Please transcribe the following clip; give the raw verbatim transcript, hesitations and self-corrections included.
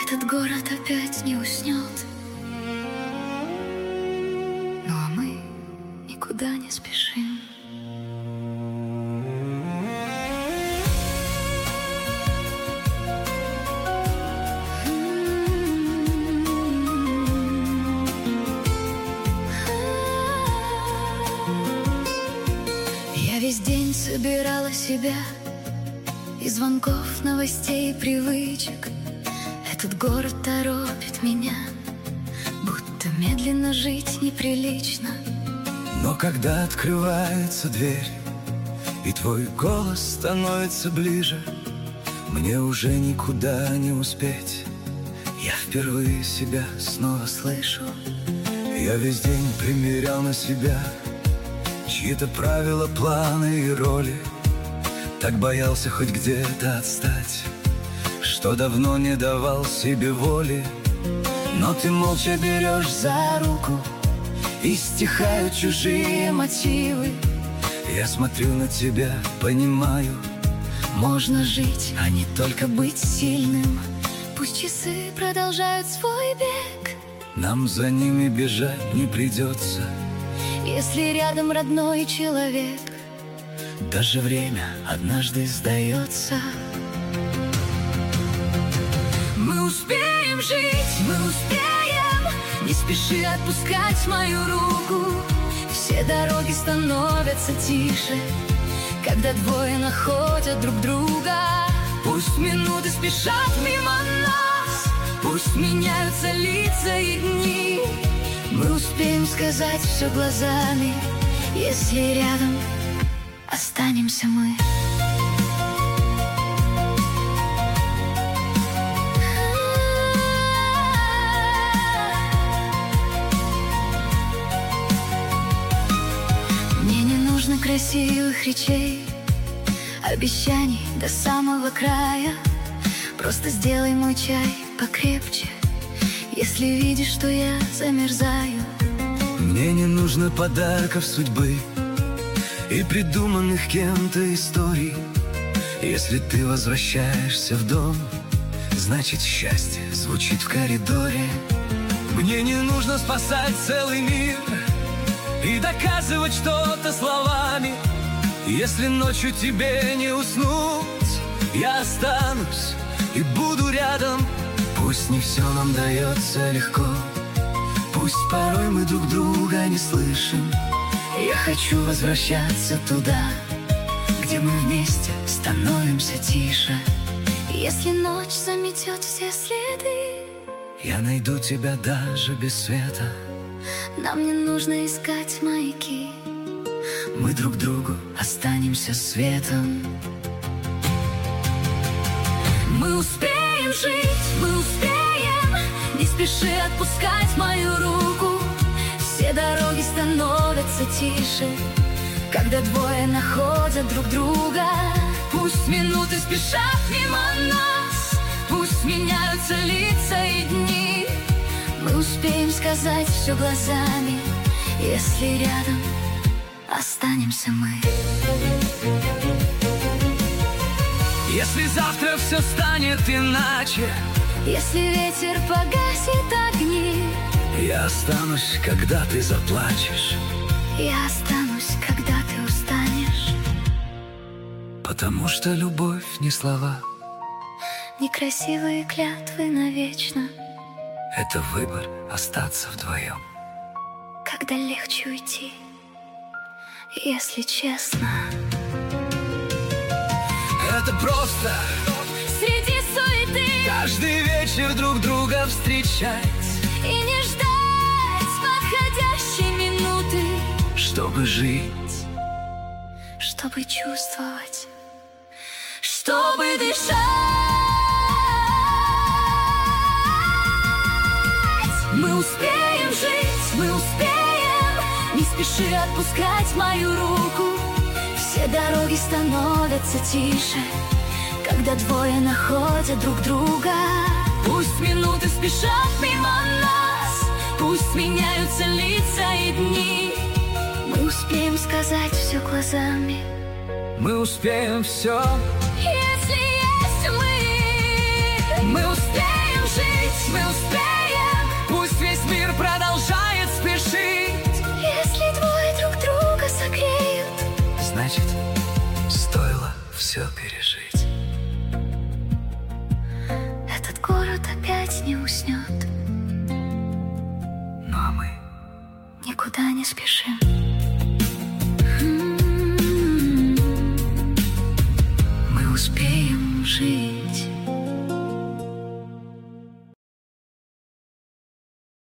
Этот город опять не уснет. Ну а мы никуда не спешим. Я весь день собирала себя из звонков, новостей и привычек. Этот город торопит меня, будто медленно жить неприлично. Но когда открывается дверь и твой голос становится ближе, мне уже никуда не успеть. Я впервые себя снова слышу. Я весь день примерял на себя чьи-то правила, планы и роли. Так боялся хоть где-то отстать, что давно не давал себе воли. Но ты молча берешь за руку, и стихают чужие мотивы. Я смотрю на тебя, понимаю, можно жить, а не только быть сильным. Пусть часы продолжают свой бег, нам за ними бежать не придется, если рядом родной человек. Даже время однажды сдается. Мы успеем жить, мы успеем. Не спеши отпускать мою руку. Все дороги становятся тише, когда двое находят друг друга. Пусть минуты спешат мимо нас, пусть меняются лица и дни. Мы успеем сказать все глазами, если рядом останемся мы. Мне не нужно красивых речей, обещаний до самого края. Просто сделай мой чай покрепче, если видишь, что я замерзаю. Мне не нужно подарков судьбы и придуманных кем-то историй. Если ты возвращаешься в дом, значит счастье звучит в коридоре. Мне не нужно спасать целый мир и доказывать что-то словами. Если ночью тебе не уснуть, я останусь и буду рядом. Пусть не все нам дается легко, пусть порой мы друг друга не слышим. Я хочу возвращаться туда, где мы вместе становимся тише. Если ночь заметет все следы, я найду тебя даже без света. нам не нужно искать маяки, мы друг другу останемся светом. мы успеем жить, мы успеем. Не спеши отпускать мою руку. Все дороги становятся тише, когда двое находят друг друга. Пусть минуты спешат мимо нас, пусть меняются лица и дни. Мы успеем сказать все глазами, если рядом останемся мы. Если завтра все станет иначе, если ветер погасит огни, я останусь, когда ты заплачешь. я останусь, когда ты устанешь. Потому что любовь не слова, Некрасивые клятвы навечно, это выбор остаться вдвоем. когда легче уйти, если честно. Это просто Среди суеты каждый вечер друг друга встречать, и не ждать подходящей минуты, чтобы жить, чтобы чувствовать, чтобы дышать. Мы успеем жить, мы успеем. Не спеши отпускать мою руку. Все дороги становятся тише, когда двое находят друг друга. Пусть минуты спешат мимо нас, пусть меняются лица и дни. Мы успеем сказать все глазами, мы успеем все. если есть мы. Мы успеем жить. опять не уснет. Ну а мы никуда не спешим.